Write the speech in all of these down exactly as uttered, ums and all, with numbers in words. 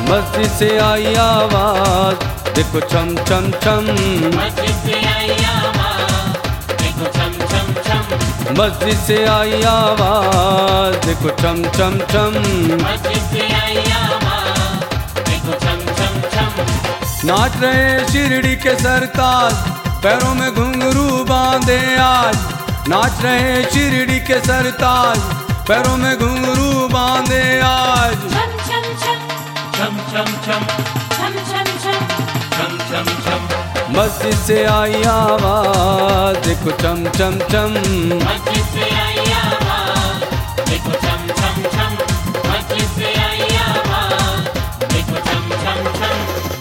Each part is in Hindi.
मस्जिद से आई आवाज देखो छम छम छम। मस्जिद से आई आवाज देखो छम छम छम। मस्जिद से आई आवाज देखो छम छम छम। मस्जिद से आई आवाज देखो छम छम छम। नाच रहे शिरडी के सरताज पैरों में घुंघरू बांधे आज। नाच रहे शिरडी के सरताज पैरों में घुंघरू बांधे आज। छम छम छम छम छम छम छम छम छम छम छम छम। मस्जिद से आई आवाज देखो छम छम छम। मस्जिद से आई आवाज देखो छम छम छम। मस्जिद से आई आवाज देखो छम छम छम।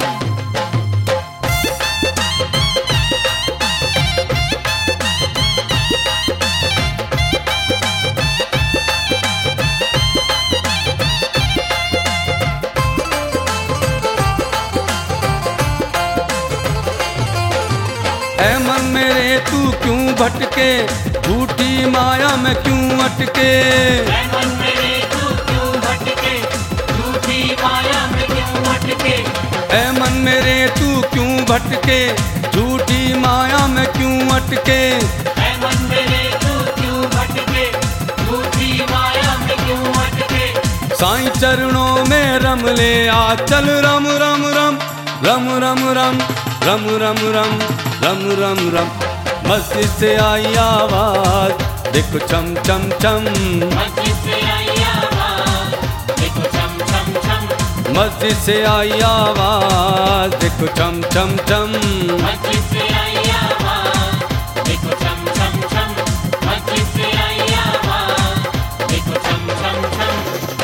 ऐ मन मेरे तू क्यों भटके झूठी माया में क्यों अटके। ऐ मन मेरे तू क्यों भटके झूठी माया में क्यों अटके। ऐ मन मेरे तू क्यों भटके झूठी माया में क्यों अटके। ऐ मन मेरे तू क्यों भटके झूठी माया में क्यों अटके। साईं चरणों में रम ले आ चल रम रम रम रम रम रम रम रम रम रम रम रम। मस्जिद से आई आवाज देखो छम छम छम। मस्जिद से आई आवाज देखो छम छम छम। मस्जिद से आई आवाज देखो छम छम छम। मस्जिद से आई आवाज देखो छम छम छम। मस्जिद से आई आवाज देखो छम छम छम।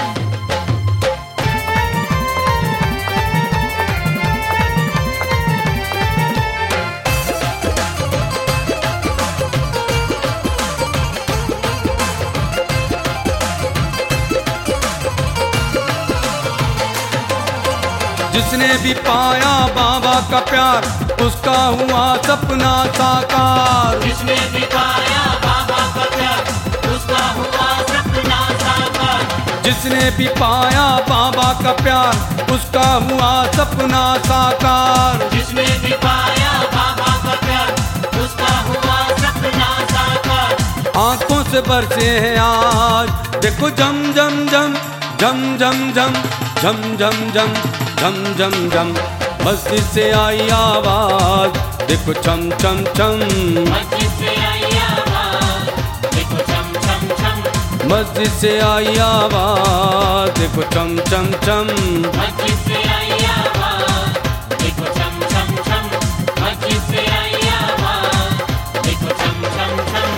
जिसने भी पाया बाबा का प्यार उसका हुआ सपना साकार। जिसने भी पाया बाबा का प्यार उसका हुआ सपना साकार। जिसने भी पाया बाबा का प्यार उसका हुआ सपना साकार। जिसने भी पाया बाबा का प्यार उसका हुआ सपना साकार। आंखों से बरसे हैं आज देखो जम जम जम जम जम जम जम जम जम झम झम झम। मस्जिद से आई आवाज देखो छम छम छम। मस्जिद से आई आवाज देखो छम छम छम। मस्जिद से आई आवाज देखो छम छम छम। मस्जिद से आई आवाज देखो छम छम छम। मस्जिद से आई आवाज देखो छम छम छम।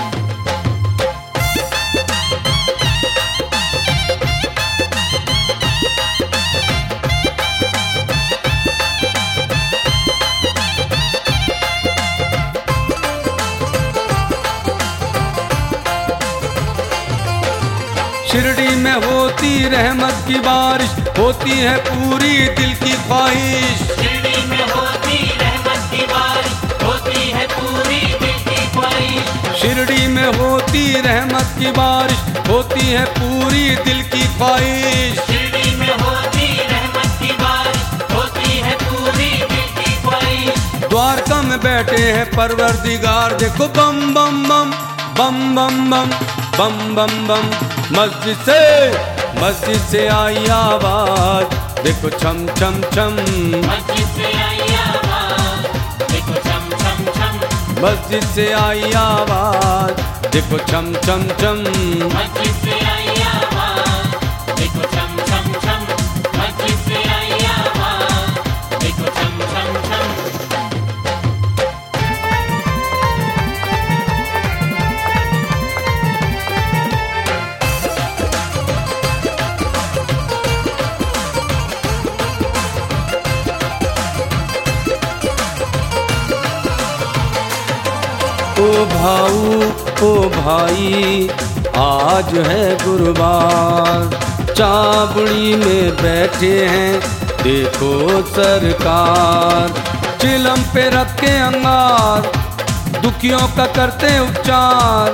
शिरडी में होती रहमत की बारिश होती है पूरी दिल की ख्वाहिश। शिरडी में होती रहमत की बारिश होती है पूरी दिल की ख्वाहिश। शिरडी में होती रहमत की बारिश होती है पूरी दिल की ख्वाहिश। शिरडी में होती रहमत की बारिश होती है पूरी दिल की ख्वाहिश। द्वारका में बैठे हैं परवरदिगार देखो बम बम बम बम बम बम बम बम बम। मस्जिद से मस्जिद से आई आवाज देखो छम छम छम। मस्जिद से आई आवाज देखो छम छम छम। मस्जिद से आई आवाज देखो छम छम छम। मस्जिद से आई आवाज देखो छम छम छम। मस्जिद से आई आवाज देखो छम छम छम। ओ भाऊ ओ भाई आज है गुरुवार। चाबड़ी में बैठे हैं देखो सरकार। चिलम पे रखे अंगार दुखियों का करते उपचार।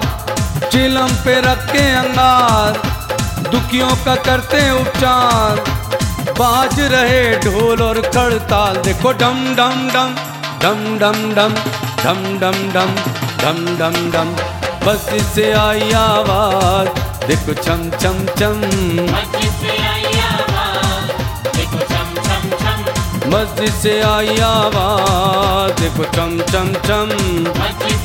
चिलम पे रखे अंगार दुखियों का करते उपचार। बाज रहे ढोल और खड़ताल, देखो डम डम डम डम डम डम डम डम डम डम डम डम। मस्जिद से आई आवाज, देखो छम छम छम। मस्जिद से आई आवाज, देखो छम छम छम। मस्जिद से आई आवाज, देखो छम छम छम। मस्जिद